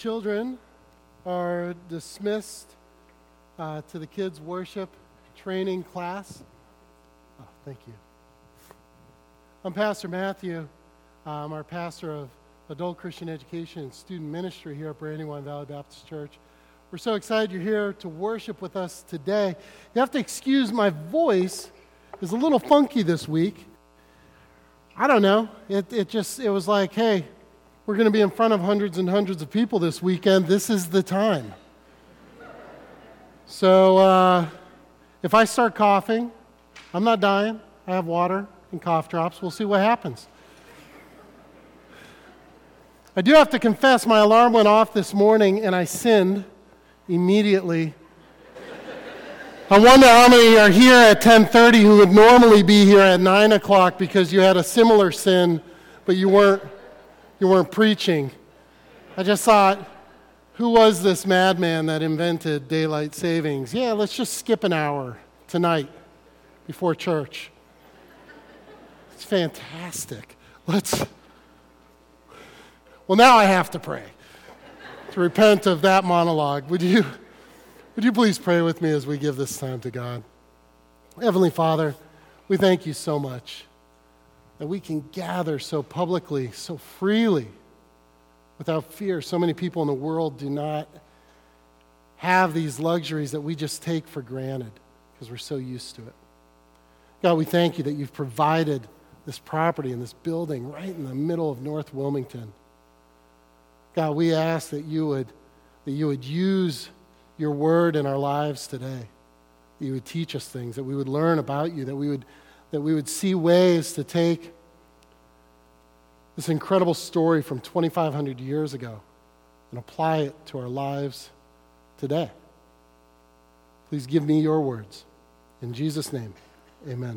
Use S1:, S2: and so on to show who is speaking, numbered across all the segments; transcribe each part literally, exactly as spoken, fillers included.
S1: children are dismissed uh, to the kids' worship training class. Oh, thank you. I'm Pastor Matthew. I'm our pastor of adult Christian education and student ministry here at Brandywine Valley Baptist Church. We're so excited you're here to worship with us today. You have to excuse my voice is a little funky this week. I don't know. It it just it was like, hey, we're going to be in front of hundreds and hundreds of people this weekend. This is the time. So uh, if I start coughing, I'm not dying. I have water and cough drops. We'll see what happens. I do have to confess, my alarm went off this morning and I sinned immediately. I wonder how many are here at ten thirty who would normally be here at nine o'clock because you had a similar sin, but you weren't you weren't preaching. I just thought, who was this madman that invented daylight savings? Yeah, let's just skip an hour tonight before church. It's fantastic. Let's Well, now I have to pray to repent of that monologue. Would you Would you please pray with me as we give this time to God? Heavenly Father, we thank you so much that we can gather so publicly, so freely, without fear. So many people in the world do not have these luxuries that we just take for granted because we're so used to it. God, we thank you that you've provided this property and this building right in the middle of North Wilmington. God, we ask that you would that you would use your word in our lives today, that you would teach us things, that we would learn about you, that we would that we would see ways to take this incredible story from twenty-five hundred years ago and apply it to our lives today. Please give me your words. In Jesus' name, amen.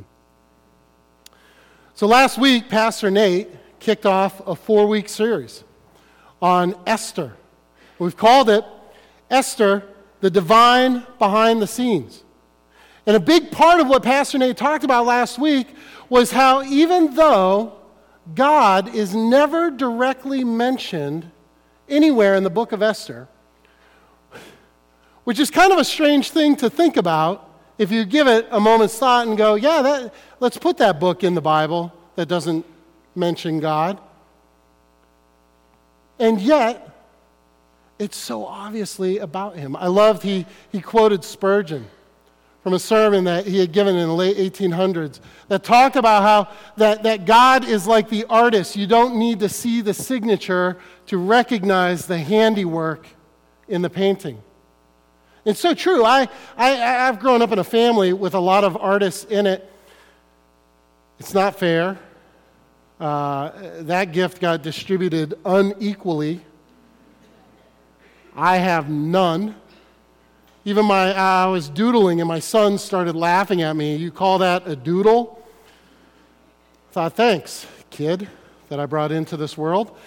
S1: So last week, Pastor Nate kicked off a four-week series on Esther. We've called it Esther, the divine behind the scenes. And a big part of what Pastor Nate talked about last week was how even though God is never directly mentioned anywhere in the book of Esther, which is kind of a strange thing to think about if you give it a moment's thought and go, yeah, that, let's put that book in the Bible that doesn't mention God. And yet, it's so obviously about him. I loved he he quoted Spurgeon from a sermon that he had given in the late eighteen hundreds that talked about how that, that God is like the artist. You don't need to see the signature to recognize the handiwork in the painting. It's so true. I, I, I've grown up in a family with a lot of artists in it. It's not fair. Uh, that gift got distributed unequally. I have none. Even my, I was doodling and my son started laughing at me. You call that a doodle? I thought, thanks, kid, that I brought into this world.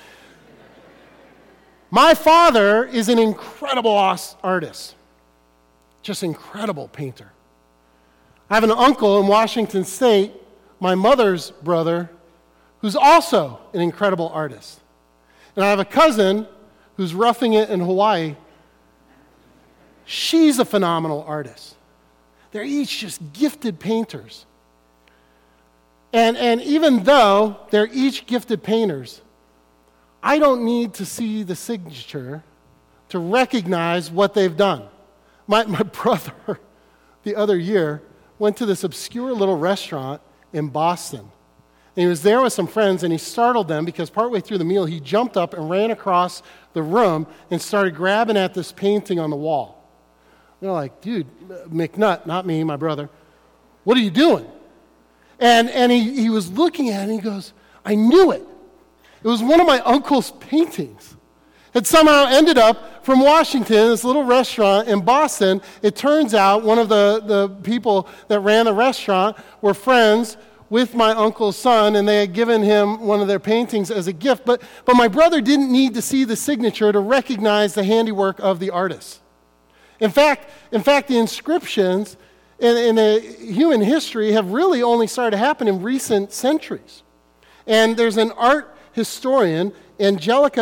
S1: My father is an incredible artist, just incredible painter. I have an uncle in Washington State, my mother's brother, who's also an incredible artist. And I have a cousin who's roughing it in Hawaii. She's a phenomenal artist. They're each just gifted painters. And, and even though they're each gifted painters, I don't need to see the signature to recognize what they've done. My, my brother, the other year, went to this obscure little restaurant in Boston. And he was there with some friends, and he startled them because partway through the meal, he jumped up and ran across the room and started grabbing at this painting on the wall. They're like, dude, McNutt, not me, my brother, what are you doing? And and he, he was looking at it, and he goes, I knew it. It was one of my uncle's paintings. It somehow ended up from Washington, this little restaurant in Boston. It turns out one of the, the people that ran the restaurant were friends with my uncle's son, and they had given him one of their paintings as a gift. But, but my brother didn't need to see the signature to recognize the handiwork of the artist. In fact, in fact, the inscriptions in, in the human history have really only started to happen in recent centuries. And there's an art historian, Angelica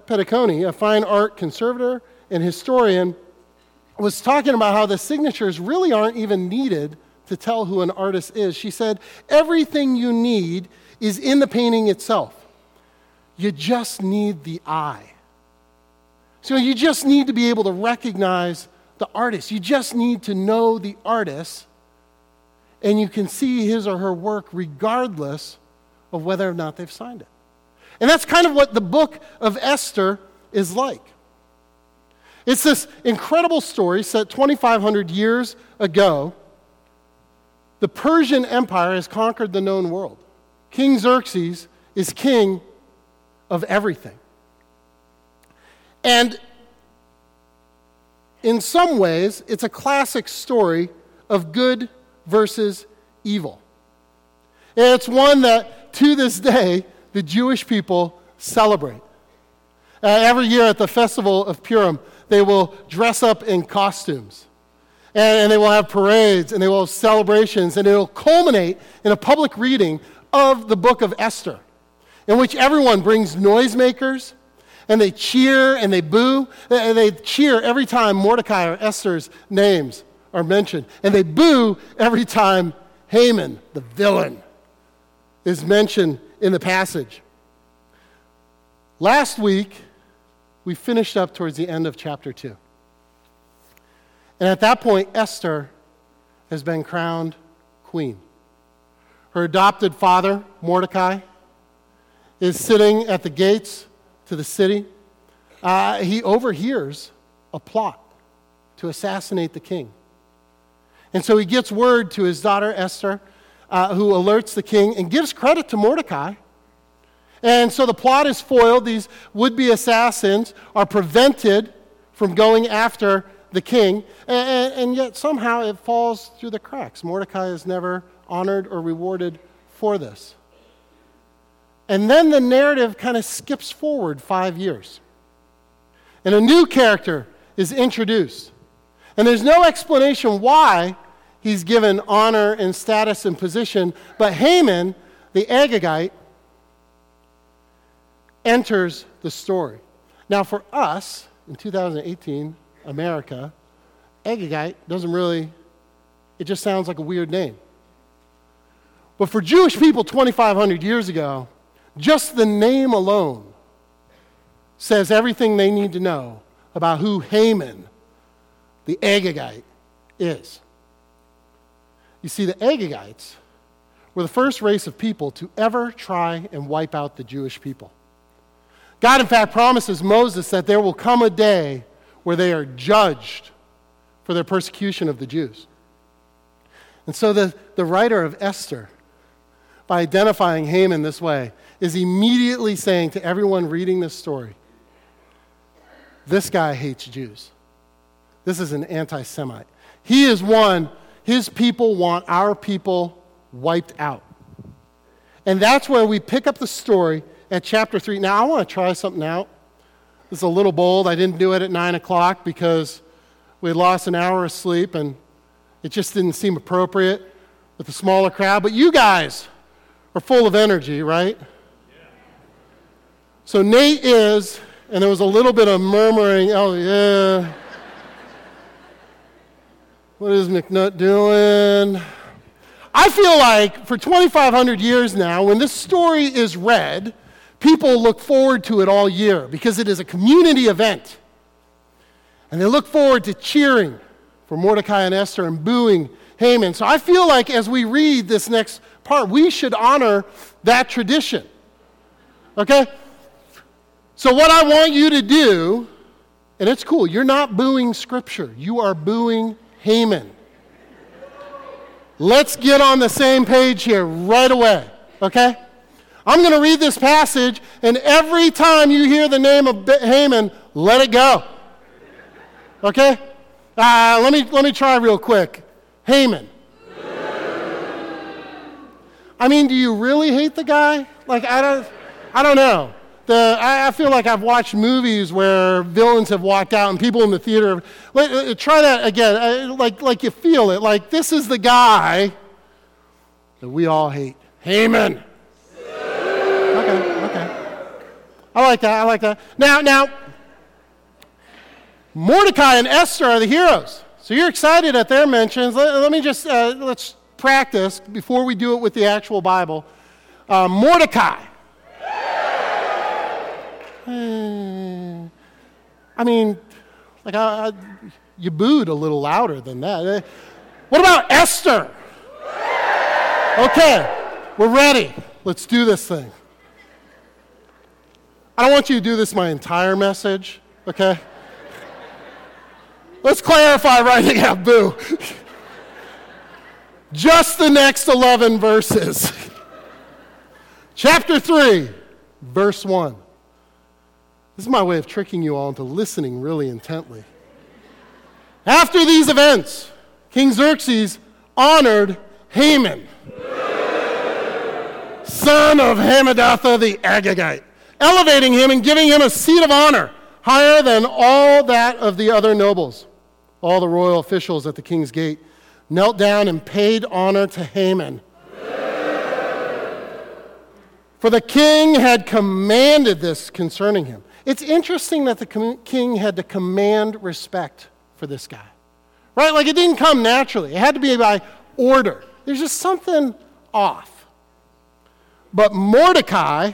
S1: Petticone, a fine art conservator and historian, was talking about how the signatures really aren't even needed to tell who an artist is. She said, everything you need is in the painting itself. You just need the eye. So you just need to be able to recognize the artist. You just need to know the artist, and you can see his or her work regardless of whether or not they've signed it. And that's kind of what the book of Esther is like. It's this incredible story set twenty-five hundred years ago. The Persian Empire has conquered the known world. King Xerxes is king of everything. And in some ways, it's a classic story of good versus evil. And it's one that, to this day, the Jewish people celebrate. Uh, every year at the Festival of Purim, they will dress up in costumes. And, and they will have parades, and they will have celebrations, and it will culminate in a public reading of the book of Esther, in which everyone brings noisemakers, and they cheer and they boo. They, they cheer every time Mordecai or Esther's names are mentioned. And they boo every time Haman, the villain, is mentioned in the passage. Last week, we finished up towards the end of chapter two. And at that point, Esther has been crowned queen. Her adopted father, Mordecai, is sitting at the gates to the city. Uh, he overhears a plot to assassinate the king. And so he gets word to his daughter Esther, uh, who alerts the king and gives credit to Mordecai. And so the plot is foiled. These would-be assassins are prevented from going after the king, and, and yet somehow it falls through the cracks. Mordecai is never honored or rewarded for this. And then the narrative kind of skips forward five years. And a new character is introduced. And there's no explanation why he's given honor and status and position, but Haman, the Agagite, enters the story. Now for us, in two thousand eighteen, America, Agagite doesn't really, it just sounds like a weird name. But for Jewish people twenty-five hundred years ago, just the name alone says everything they need to know about who Haman, the Agagite, is. You see, the Agagites were the first race of people to ever try and wipe out the Jewish people. God, in fact, promises Moses that there will come a day where they are judged for their persecution of the Jews. And so the, the writer of Esther, by identifying Haman this way, is immediately saying to everyone reading this story, this guy hates Jews. This is an anti-Semite. He is one, his people want our people wiped out. And that's where we pick up the story at chapter three. Now, I want to try something out. This is a little bold. I didn't do it at nine o'clock because we had lost an hour of sleep, and it just didn't seem appropriate with a smaller crowd. But you guys are full of energy, right? Yeah. So Nate is, and there was a little bit of murmuring, oh, yeah. What is McNutt doing? I feel like for twenty-five hundred years now, when this story is read, people look forward to it all year because it is a community event. And they look forward to cheering for Mordecai and Esther and booing Haman. So I feel like as we read this next part, we should honor that tradition. Okay? So what I want you to do, and it's cool, you're not booing Scripture. You are booing Haman. Let's get on the same page here right away. Okay? I'm going to read this passage, and every time you hear the name of Haman, let it go. Okay? Uh, let me let me try real quick. Haman. I mean, do you really hate the guy? Like, I don't, I don't know. The, I, I feel like I've watched movies where villains have walked out and people in the theater. Let, uh, try that again. Uh, like, like you feel it. Like, this is the guy that we all hate. Haman. Okay, okay. I like that. I like that. Now, now, Mordecai and Esther are the heroes. So you're excited at their mentions. Let, let me just, uh, let's practice before we do it with the actual Bible. Uh, Mordecai. Uh, I mean, like, I, I, you booed a little louder than that. Uh, what about Esther? Okay, we're ready. Let's do this thing. I don't want you to do this my entire message, okay? Let's clarify right now, boo. Just the next eleven verses. Chapter three, verse one. This is my way of tricking you all into listening really intently. After these events, King Xerxes honored Haman, son of Hammedatha the Agagite, elevating him and giving him a seat of honor, higher than all that of the other nobles. All the royal officials at the king's gate knelt down and paid honor to Haman. For the king had commanded this concerning him. It's interesting that the com- king had to command respect for this guy. Right? Like it didn't come naturally. It had to be by order. There's just something off. But Mordecai,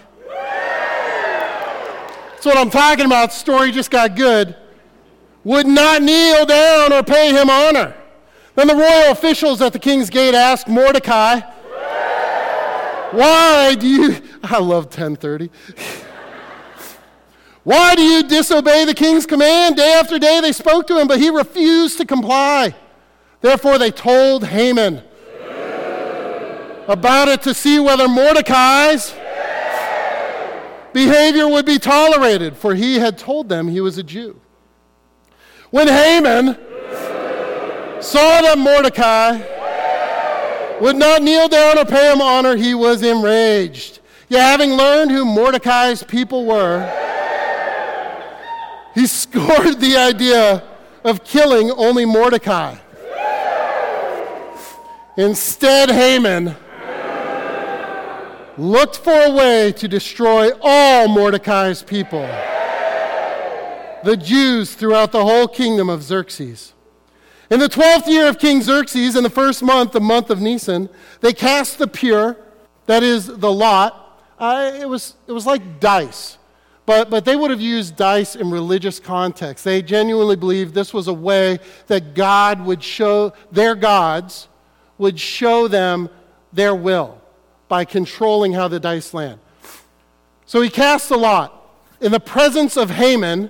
S1: that's what I'm talking about, the story just got good, would not kneel down or pay him honor. Then the royal officials at the king's gate asked Mordecai, why do you, I love ten thirty. Why do you disobey the king's command? Day after day they spoke to him, but he refused to comply. Therefore they told Haman about it to see whether Mordecai's behavior would be tolerated, for he had told them he was a Jew. When Haman saw that Mordecai would not kneel down or pay him honor, he was enraged. Yet having learned who Mordecai's people were, he scorned the idea of killing only Mordecai. Instead, Haman looked for a way to destroy all Mordecai's people, the Jews throughout the whole kingdom of Xerxes. In the twelfth year of King Xerxes, in the first month, the month of Nisan, they cast the pure, that is, the lot. Uh, it was it was like dice, but, but they would have used dice in religious context. They genuinely believed this was a way that God would show, their gods would show them their will by controlling how the dice land. So he cast the lot in the presence of Haman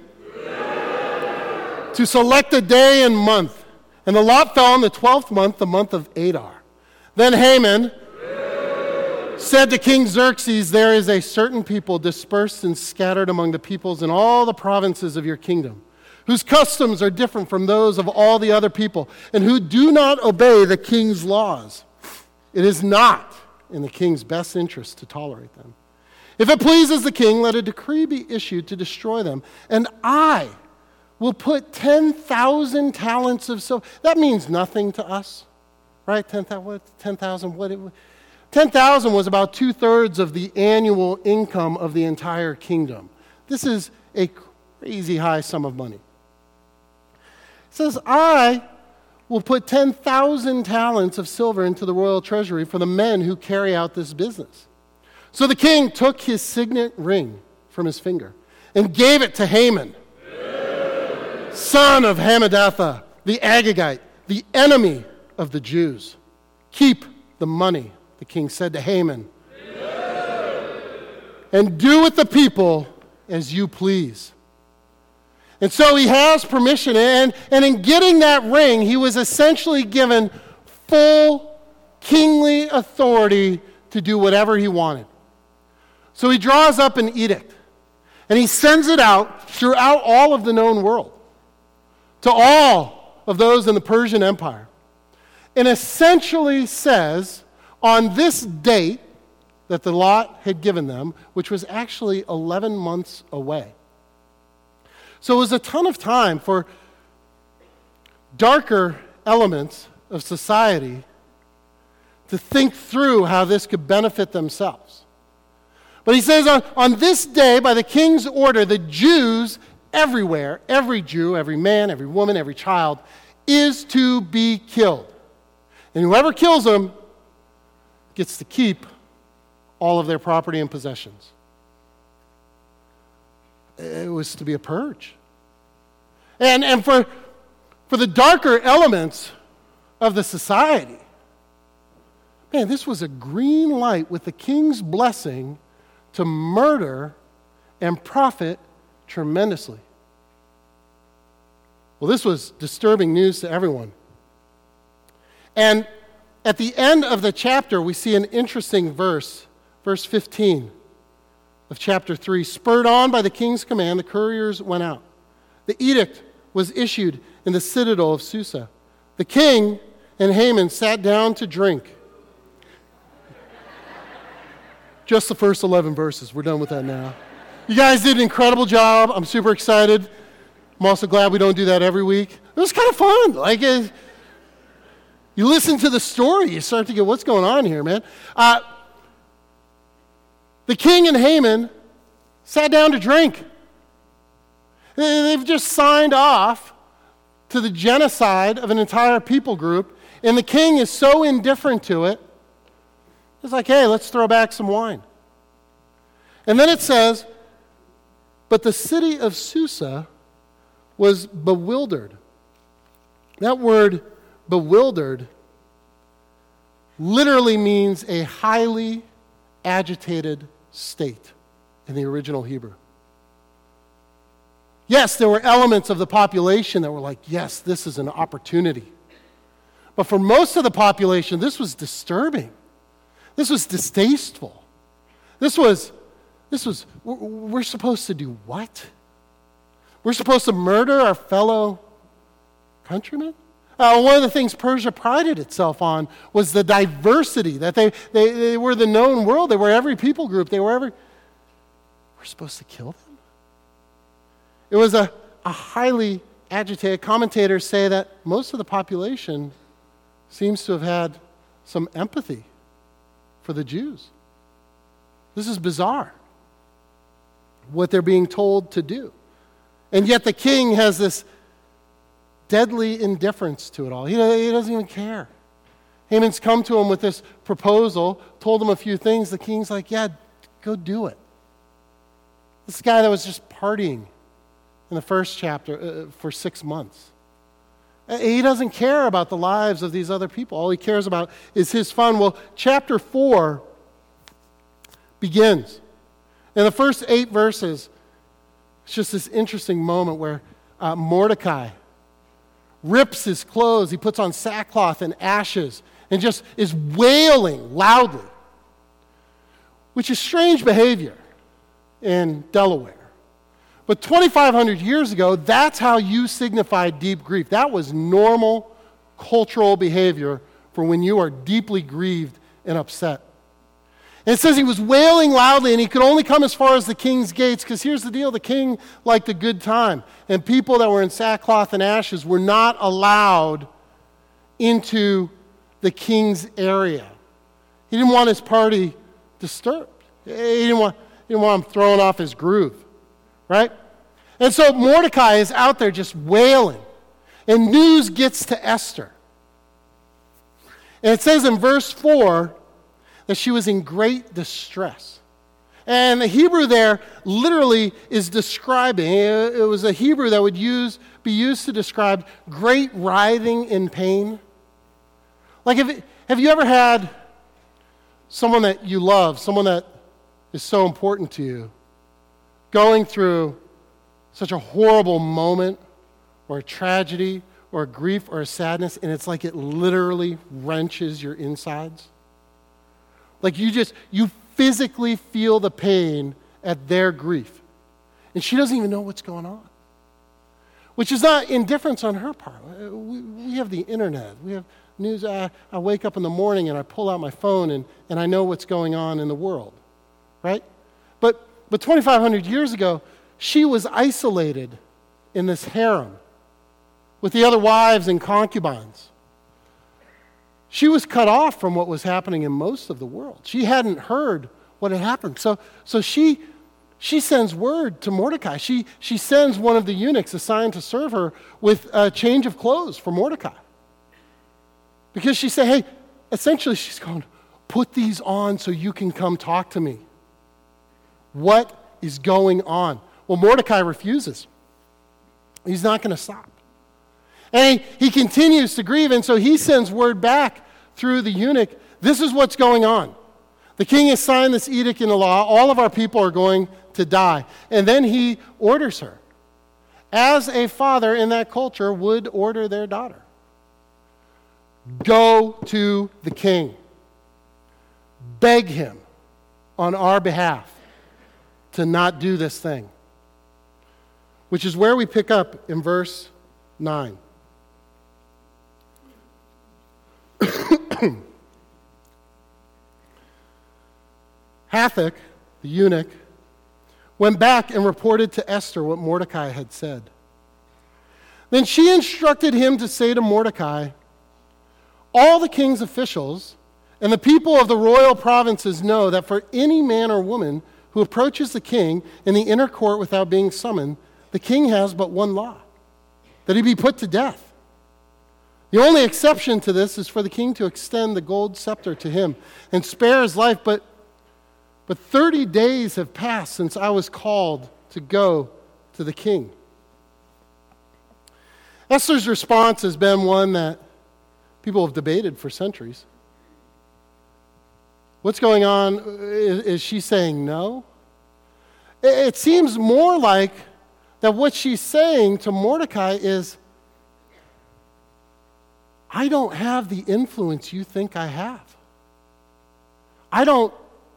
S1: to select a day and month. And the lot fell on the twelfth month, the month of Adar. Then Haman said to King Xerxes, there is a certain people dispersed and scattered among the peoples in all the provinces of your kingdom, whose customs are different from those of all the other people, and who do not obey the king's laws. It is not in the king's best interest to tolerate them. If it pleases the king, let a decree be issued to destroy them, and I will put ten thousand talents of silver. That means nothing to us, right? ten thousand, what? ten thousand, what? It, ten thousand was about two-thirds of the annual income of the entire kingdom. This is a crazy high sum of money. It says, I will put ten thousand talents of silver into the royal treasury for the men who carry out this business. So the king took his signet ring from his finger and gave it to Haman, son of Hammedatha, the Agagite, the enemy of the Jews. Keep the money, the king said to Haman, and do with the people as you please. And so he has permission, and, and in getting that ring, he was essentially given full kingly authority to do whatever he wanted. So he draws up an edict, and he sends it out throughout all of the known world, to all of those in the Persian Empire, and essentially says, on this date that the lot had given them, which was actually eleven months away. So it was a ton of time for darker elements of society to think through how this could benefit themselves. But he says, on, on this day, by the king's order, the Jews everywhere, every Jew, every man, every woman, every child, is to be killed. And whoever kills them gets to keep all of their property and possessions. It was to be a purge. And, and for, for the darker elements of the society, man, this was a green light with the king's blessing to murder and profit tremendously. Well, this was disturbing news to everyone. And at the end of the chapter, we see an interesting verse, verse fifteen of chapter three. Spurred on by the king's command, the couriers went out. The edict was issued in the citadel of Susa. The king and Haman sat down to drink. Just the first eleven verses. We're done with that now. You guys did an incredible job. I'm super excited. I'm also glad we don't do that every week. It was kind of fun. Like, uh, you listen to the story, you start to get what's going on here, man. Uh, the king and Haman sat down to drink. They've just signed off to the genocide of an entire people group, and the king is so indifferent to it. It's like, hey, let's throw back some wine. And then it says, but the city of Susa was bewildered. That word, bewildered, literally means a highly agitated state in the original Hebrew. Yes, there were elements of the population that were like, yes, this is an opportunity. But for most of the population, this was disturbing. This was distasteful. This was, this was, we're, we're supposed to do what? We're supposed to murder our fellow countrymen? Uh, one of the things Persia prided itself on was the diversity, that they, they, they were the known world. They were every people group. They were every... We're supposed to kill them? It was a, a highly agitated. Commentators say that most of the population seems to have had some empathy for the Jews. This is bizarre, what they're being told to do. And yet the king has this deadly indifference to it all. He, he doesn't even care. Haman's come to him with this proposal, told him a few things. The king's like, yeah, go do it. This guy that was just partying in the first chapter uh, for six months. He doesn't care about the lives of these other people. All he cares about is his fun. Well, chapter four begins. In the first eight verses, it's just this interesting moment where uh, Mordecai rips his clothes. He puts on sackcloth and ashes and just is wailing loudly, which is strange behavior in Delaware. But twenty-five hundred years ago, that's how you signified deep grief. That was normal cultural behavior for when you are deeply grieved and upset. And it says he was wailing loudly, and he could only come as far as the king's gates, because here's the deal, the king liked a good time. And people that were in sackcloth and ashes were not allowed into the king's area. He didn't want his party disturbed. He didn't want, he didn't want him thrown off his groove, right? And so Mordecai is out there just wailing, and news gets to Esther. And it says in verse four, that she was in great distress. And the Hebrew there literally is describing, it was a Hebrew that would use be used to describe great writhing in pain. Like, have, have you ever had someone that you love, someone that is so important to you, going through such a horrible moment or a tragedy or a grief or a sadness, and it's like it literally wrenches your insides? Like you just, you physically feel the pain at their grief. And she doesn't even know what's going on. Which is not indifference on her part. We, we have the internet. We have news. I, I wake up in the morning and I pull out my phone and, and I know what's going on in the world. Right? But, but twenty-five hundred years ago, she was isolated in this harem with the other wives and concubines. She was cut off from what was happening in most of the world. She hadn't heard what had happened. So, so she, she sends word to Mordecai. She, she sends one of the eunuchs assigned to serve her with a change of clothes for Mordecai. Because she said, hey, essentially she's going, put these on so you can come talk to me. What is going on? Well, Mordecai refuses. He's not going to stop. And he, he continues to grieve, and so he sends word back through the eunuch, this is what's going on. The king has signed this edict into law. All of our people are going to die. And then he orders her, as a father in that culture would order their daughter, go to the king. Beg him on our behalf to not do this thing. Which is where we pick up in verse nine. Hathach, the eunuch, went back and reported to Esther what Mordecai had said. Then she instructed him to say to Mordecai, all the king's officials and the people of the royal provinces know that for any man or woman who approaches the king in the inner court without being summoned, the king has but one law, that he be put to death. The only exception to this is for the king to extend the gold scepter to him and spare his life, but But thirty days have passed since I was called to go to the king. Esther's response has been one that people have debated for centuries. What's going on? Is, is she saying no? It, it seems more like that what she's saying to Mordecai is, I don't have the influence you think I have. I don't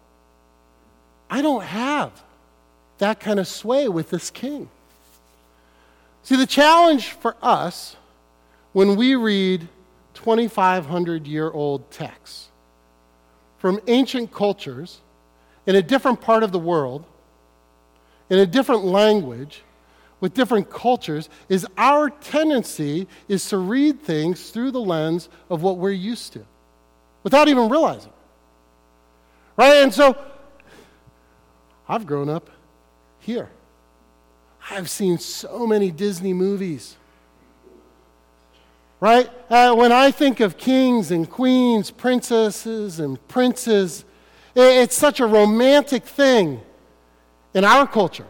S1: I don't have that kind of sway with this king. See, the challenge for us when we read twenty-five hundred year old texts from ancient cultures in a different part of the world, in a different language, with different cultures, is our tendency is to read things through the lens of what we're used to, without even realizing. Right? And so, I've grown up here. I've seen so many Disney movies. Right? Uh, when I think of kings and queens, princesses and princes, it, it's such a romantic thing in our culture.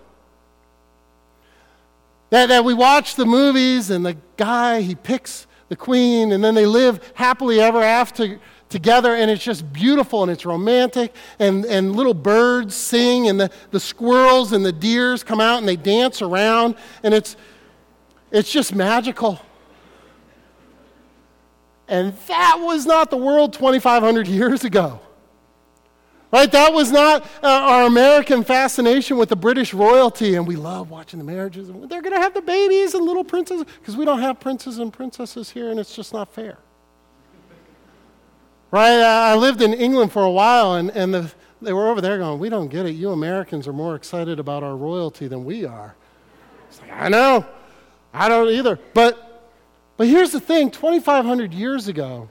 S1: That, that we watch the movies and the guy, he picks the queen and then they live happily ever after together, and it's just beautiful and it's romantic, and, and little birds sing, and the, the squirrels and the deers come out and they dance around, and it's it's just magical. And that was not the world twenty-five hundred years ago. Right? That was not uh, our American fascination with the British royalty, and we love watching the marriages, and they're going to have the babies and little princesses, because we don't have princes and princesses here, and it's just not fair. Right? I lived in England for a while, and, and the, they were over there going, we don't get it. You Americans are more excited about our royalty than we are. It's like, I know. I don't either. But, but here's the thing. twenty-five hundred years ago,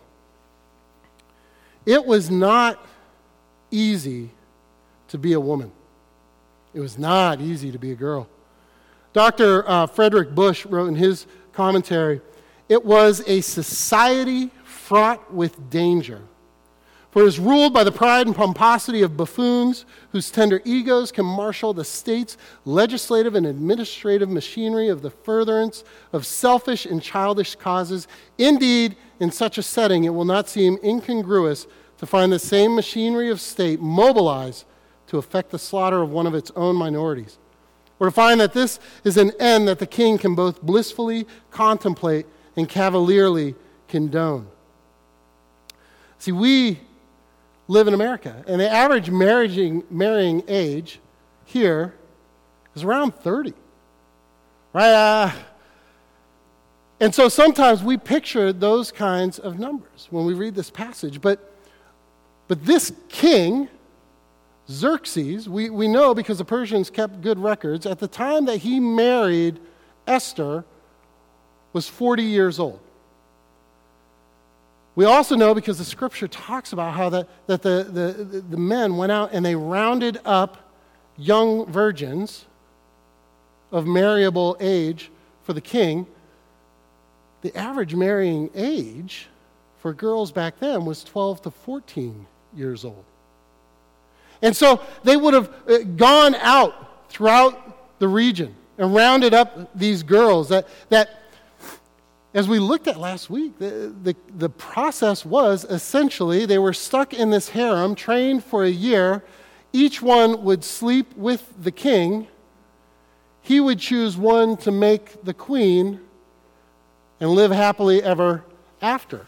S1: it was not easy to be a woman. It was not easy to be a girl. Doctor Uh, Frederick Bush wrote in his commentary, it was a society fraught with danger. For it is ruled by the pride and pomposity of buffoons whose tender egos can marshal the state's legislative and administrative machinery of the furtherance of selfish and childish causes. Indeed, in such a setting, it will not seem incongruous to find the same machinery of state mobilized to effect the slaughter of one of its own minorities, or to find that this is an end that the king can both blissfully contemplate and cavalierly condone. See, we live in America, and the average marrying, marrying age here is around thirty, right? Uh, and so sometimes we picture those kinds of numbers when we read this passage, but but this king, Xerxes, we, we know because the Persians kept good records, at the time that he married Esther was forty years old. We also know, because the scripture talks about how the, that the, the, the men went out and they rounded up young virgins of marriable age for the king. The average marrying age for girls back then was twelve to fourteen years old. And so they would have gone out throughout the region and rounded up these girls that, that as we looked at last week, the, the, the process was essentially they were stuck in this harem, trained for a year. Each one would sleep with the king. He would choose one to make the queen and live happily ever after.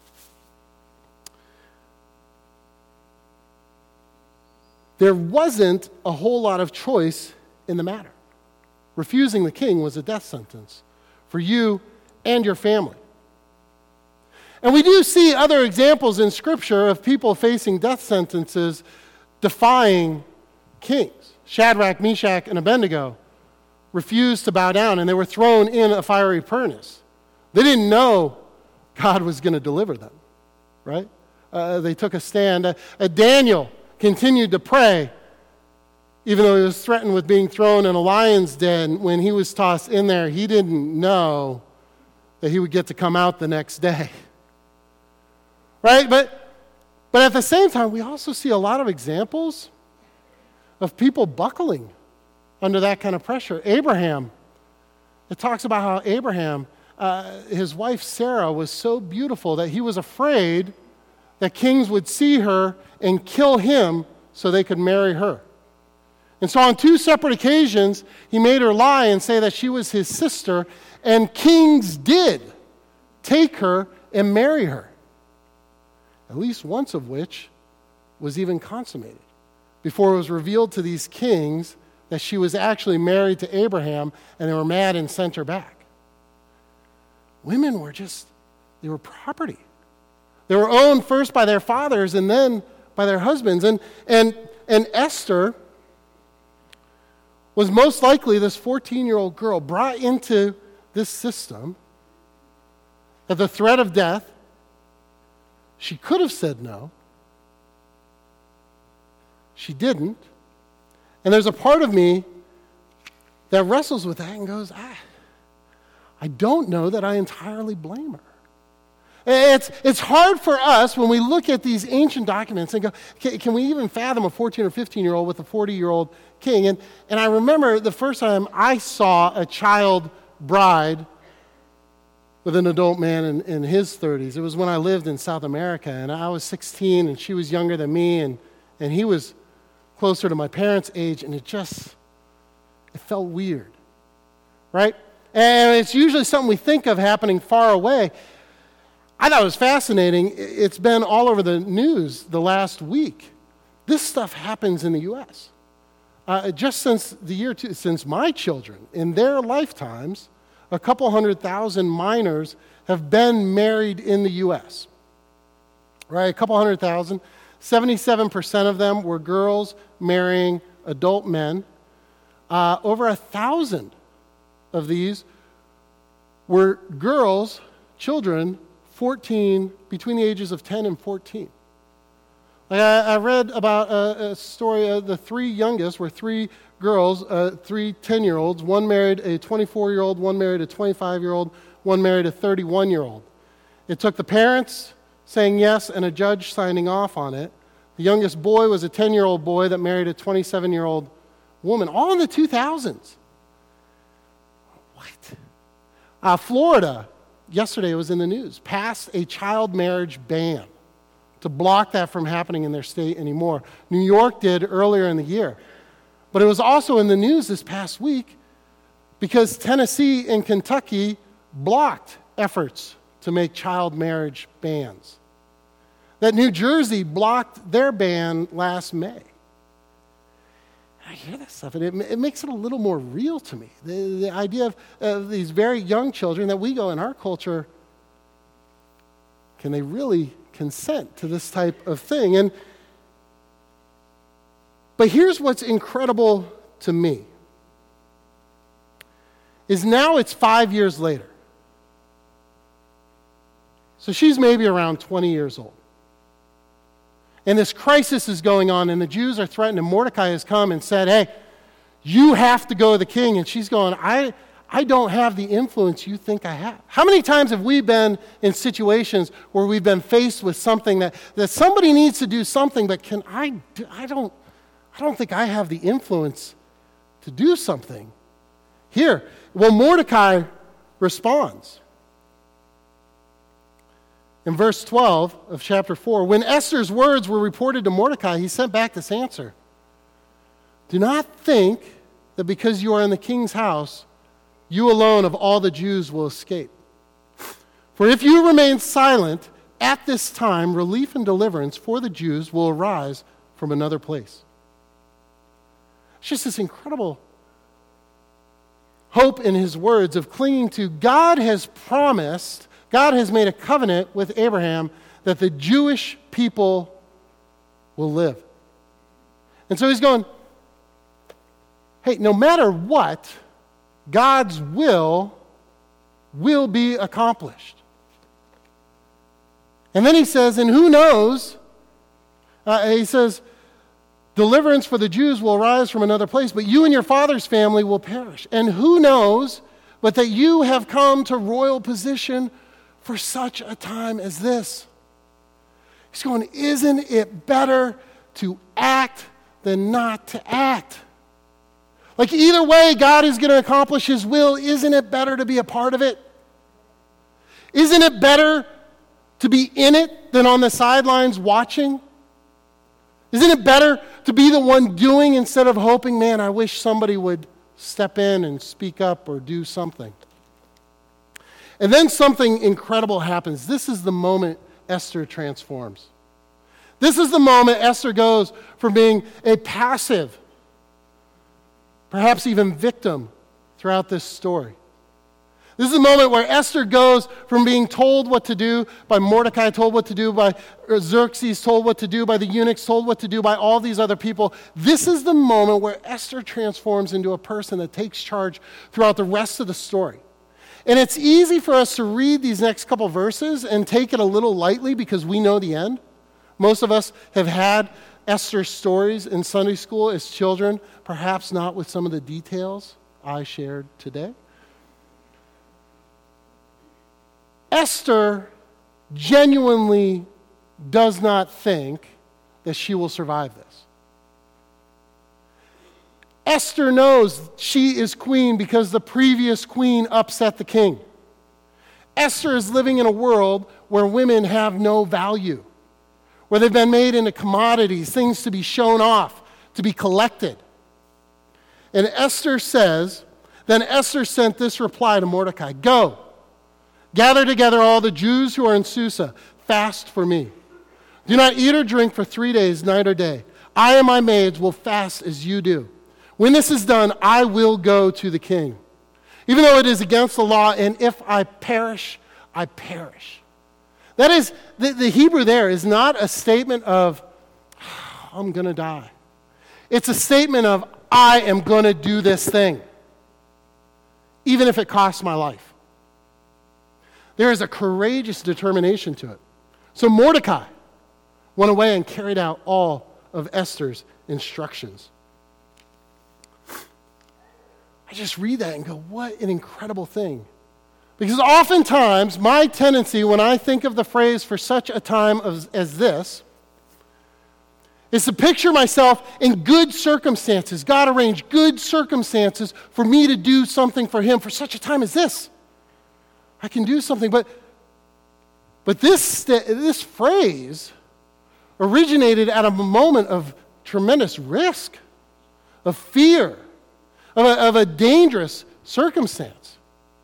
S1: There wasn't a whole lot of choice in the matter. Refusing the king was a death sentence for you and your family. And we do see other examples in Scripture of people facing death sentences defying kings. Shadrach, Meshach, and Abednego refused to bow down, and they were thrown in a fiery furnace. They didn't know God was going to deliver them, right? Uh, they took a stand. Uh, uh, Daniel continued to pray, even though he was threatened with being thrown in a lion's den. When he was tossed in there, he didn't know that he would get to come out the next day. Right? But, but at the same time, we also see a lot of examples of people buckling under that kind of pressure. Abraham, it talks about how Abraham, uh, his wife Sarah, was so beautiful that he was afraid that kings would see her and kill him so they could marry her. And so on two separate occasions, he made her lie and say that she was his sister, and kings did take her and marry her, at least once of which was even consummated, before it was revealed to these kings that she was actually married to Abraham, and they were mad and sent her back. Women were just, they were property. They were owned first by their fathers and then by their husbands. And, and, and Esther was most likely this fourteen-year-old girl brought into this system at the threat of death. She could have said no. She didn't. And there's a part of me that wrestles with that and goes, I, I don't know that I entirely blame her. It's, it's hard for us when we look at these ancient documents and go, can, can we even fathom a fourteen or fifteen-year-old with a forty-year-old king? And, and I remember the first time I saw a child bride with an adult man in, in his thirties. It was when I lived in South America, and I was sixteen, and she was younger than me, and, and he was closer to my parents' age, and it just, it felt weird, right? And it's usually something we think of happening far away. I thought it was fascinating. It's been all over the news the last week. This stuff happens in the U S Uh, just since the year, two, since my children, in their lifetimes, a couple hundred thousand minors have been married in the U S Right, a couple hundred thousand. seventy-seven percent of them were girls marrying adult men. Uh, over a thousand of these were girls, children, fourteen, between the ages of ten and fourteen. Like I, I read about a, a story of the three youngest were three girls, uh, three ten-year-olds. One married a twenty-four-year-old, one married a twenty-five-year-old, one married a thirty-one-year-old. It took the parents saying yes and a judge signing off on it. The youngest boy was a ten-year-old boy that married a twenty-seven-year-old woman, all in the two thousands. What? Uh, Florida, yesterday it was in the news, passed a child marriage ban to block that from happening in their state anymore. New York did earlier in the year. But it was also in the news this past week because Tennessee and Kentucky blocked efforts to make child marriage bans. That New Jersey blocked their ban last May. I hear that stuff, and it, it makes it a little more real to me. The, the idea of uh, these very young children that we go in our culture, can they really consent to this type of thing? And but here's what's incredible to me, is now it's five years later. So she's maybe around twenty years old. And this crisis is going on, and the Jews are threatened, and Mordecai has come and said, hey, you have to go to the king. And she's going, I, I don't have the influence you think I have. How many times have we been in situations where we've been faced with something that, that somebody needs to do something, but can I do, I don't, I don't think I have the influence to do something. Here, well, Mordecai responds. In verse twelve of chapter four, when Esther's words were reported to Mordecai, he sent back this answer. Do not think that because you are in the king's house, you alone of all the Jews will escape. For if you remain silent at this time, relief and deliverance for the Jews will arise from another place. It's just this incredible hope in his words of clinging to God has promised, God has made a covenant with Abraham that the Jewish people will live. And so he's going, hey, no matter what, God's will will be accomplished. And then he says, and who knows, uh, he says, deliverance for the Jews will arise from another place, but you and your father's family will perish. And who knows but that you have come to royal position for such a time as this. He's going, isn't it better to act than not to act? Like either way, God is going to accomplish his will. Isn't it better to be a part of it? Isn't it better to be in it than on the sidelines watching? Isn't it better to be the one doing instead of hoping, man, I wish somebody would step in and speak up or do something? And then something incredible happens. This is the moment Esther transforms. This is the moment Esther goes from being a passive, perhaps even victim throughout this story. This is the moment where Esther goes from being told what to do by Mordecai, told what to do by Xerxes, told what to do by the eunuchs, told what to do by all these other people. This is the moment where Esther transforms into a person that takes charge throughout the rest of the story. And it's easy for us to read these next couple verses and take it a little lightly because we know the end. Most of us have had Esther's stories in Sunday school as children, perhaps not with some of the details I shared today. Esther genuinely does not think that she will survive this. Esther knows she is queen because the previous queen upset the king. Esther is living in a world where women have no value, where they've been made into commodities, things to be shown off, to be collected. And Esther says, then Esther sent this reply to Mordecai, go, gather together all the Jews who are in Susa, fast for me. Do not eat or drink for three days, night or day. I and my maids will fast as you do. When this is done, I will go to the king, even though it is against the law, and if I perish, I perish. That is, the, the Hebrew there is not a statement of, oh, I'm going to die. It's a statement of, I am going to do this thing, even if it costs my life. There is a courageous determination to it. So Mordecai went away and carried out all of Esther's instructions. I just read that and go, what an incredible thing. Because oftentimes, my tendency when I think of the phrase for such a time as, as this is to picture myself in good circumstances. God arranged good circumstances for me to do something for him for such a time as this. I can do something. But, but this, this phrase originated at a moment of tremendous risk, of fear, of a, of a dangerous circumstance.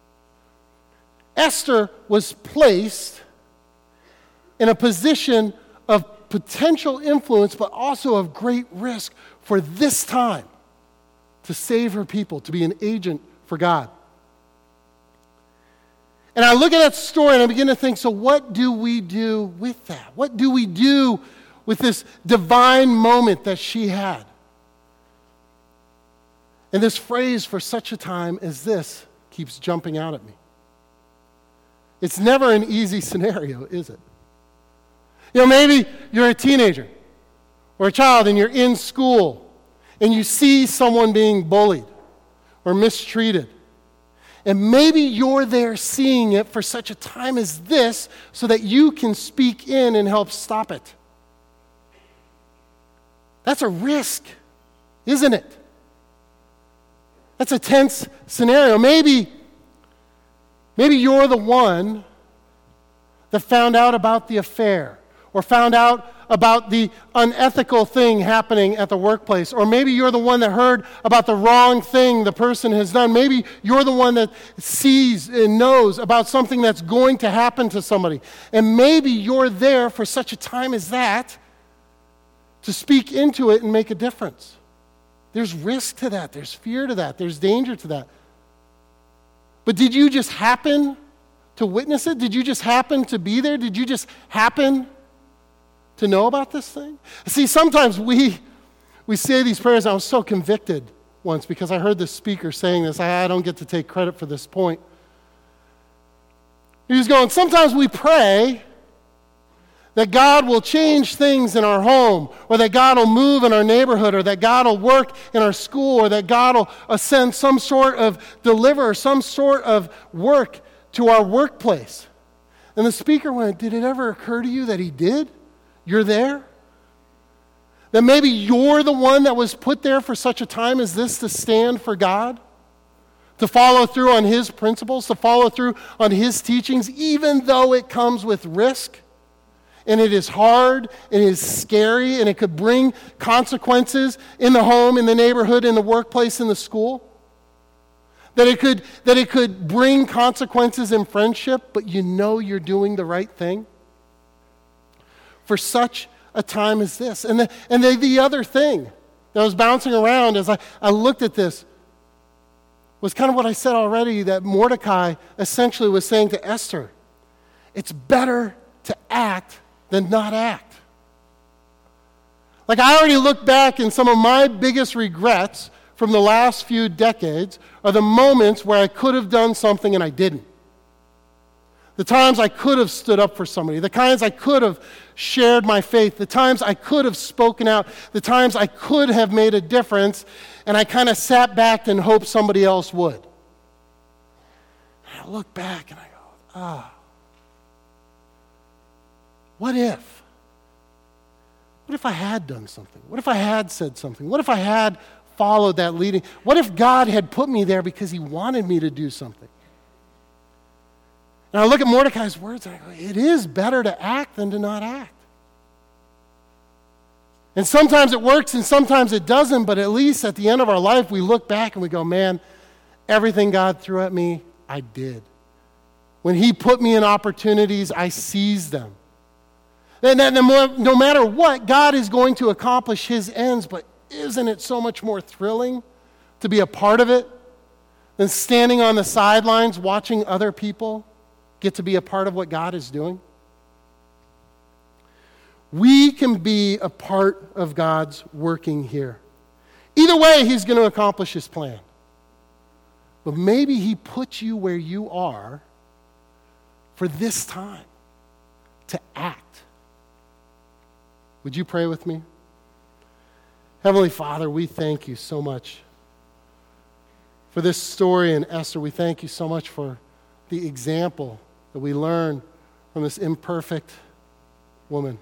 S1: Esther was placed in a position of potential influence, but also of great risk for this time to save her people, to be an agent for God. And I look at that story and I begin to think, so what do we do with that? What do we do with this divine moment that she had? And this phrase, for such a time as this, keeps jumping out at me. It's never an easy scenario, is it? You know, maybe you're a teenager or a child and you're in school and you see someone being bullied or mistreated. And maybe you're there seeing it for such a time as this so that you can speak in and help stop it. That's a risk, isn't it? That's a tense scenario. Maybe, maybe you're the one that found out about the affair or found out about the unethical thing happening at the workplace. Or maybe you're the one that heard about the wrong thing the person has done. Maybe you're the one that sees and knows about something that's going to happen to somebody. And maybe you're there for such a time as that to speak into it and make a difference. There's risk to that. There's fear to that. There's danger to that. But did you just happen to witness it? Did you just happen to be there? Did you just happen to know about this thing? See, sometimes we we say these prayers, and I was so convicted once because I heard this speaker saying this. I, I don't get to take credit for this point. He was going, sometimes we pray that God will change things in our home, or that God will move in our neighborhood, or that God will work in our school, or that God will send some sort of deliver, some sort of work to our workplace. And the speaker went, did it ever occur to you that he did? You're there? That maybe you're the one that was put there for such a time as this to stand for God? To follow through on his principles, to follow through on his teachings, even though it comes with risk? And it is hard, and it is scary, and it could bring consequences in the home, in the neighborhood, in the workplace, in the school. That it could, that it could bring consequences in friendship, but you know you're doing the right thing for such a time as this. And the, and the, the other thing that was bouncing around as I, I looked at this was kind of what I said already, that Mordecai essentially was saying to Esther, it's better to act than not act. Like, I already look back, and some of my biggest regrets from the last few decades are the moments where I could have done something and I didn't. The times I could have stood up for somebody, the times I could have shared my faith, the times I could have spoken out, the times I could have made a difference, and I kind of sat back and hoped somebody else would. And I look back and I go, ah. What if? What if I had done something? What if I had said something? What if I had followed that leading? What if God had put me there because he wanted me to do something? And I look at Mordecai's words and I go, it is better to act than to not act. And sometimes it works and sometimes it doesn't, but at least at the end of our life, we look back and we go, man, everything God threw at me, I did. When he put me in opportunities, I seized them. And no matter what, God is going to accomplish his ends, but isn't it so much more thrilling to be a part of it than standing on the sidelines watching other people get to be a part of what God is doing? We can be a part of God's working here. Either way, he's going to accomplish his plan. But maybe he put you where you are for this time to act. Would you pray with me? Heavenly Father, we thank you so much for this story in Esther. We thank you so much for the example that we learn from this imperfect woman.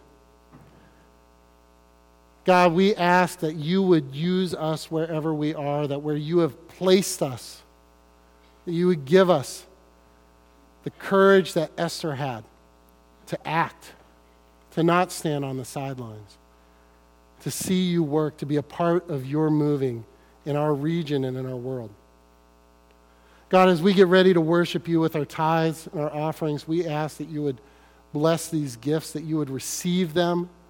S1: God, we ask that you would use us wherever we are, that where you have placed us, that you would give us the courage that Esther had to act, to not stand on the sidelines, to see you work, to be a part of your moving in our region and in our world. God, as we get ready to worship you with our tithes and our offerings, we ask that you would bless these gifts, that you would receive them